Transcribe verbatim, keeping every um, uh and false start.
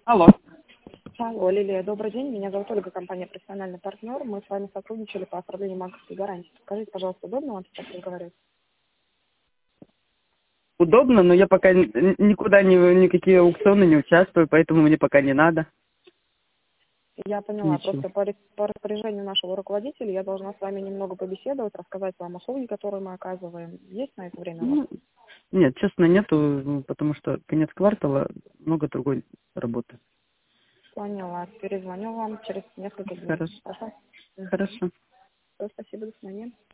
Алло. Алло, Лилия, добрый день. Меня зовут Ольга, компания «Профессиональный партнер». Мы с вами сотрудничали по оформлению банковской гарантии. Скажите, пожалуйста, удобно вам сейчас разговаривать? Удобно, но я пока н- н- никуда ни, в никакие аукционы не участвую, поэтому мне пока не надо Я поняла. ничего. Просто по, ре- по распоряжению нашего руководителя я должна с вами немного побеседовать, рассказать вам услуги, которые мы оказываем. Есть на это время у вас? Ну, нет, честно, нету, ну, потому что конец квартала, много другой работы. Поняла. Перезвоню вам через несколько дней. Хорошо. Хорошо? Угу. Хорошо. Все, спасибо, до свидания.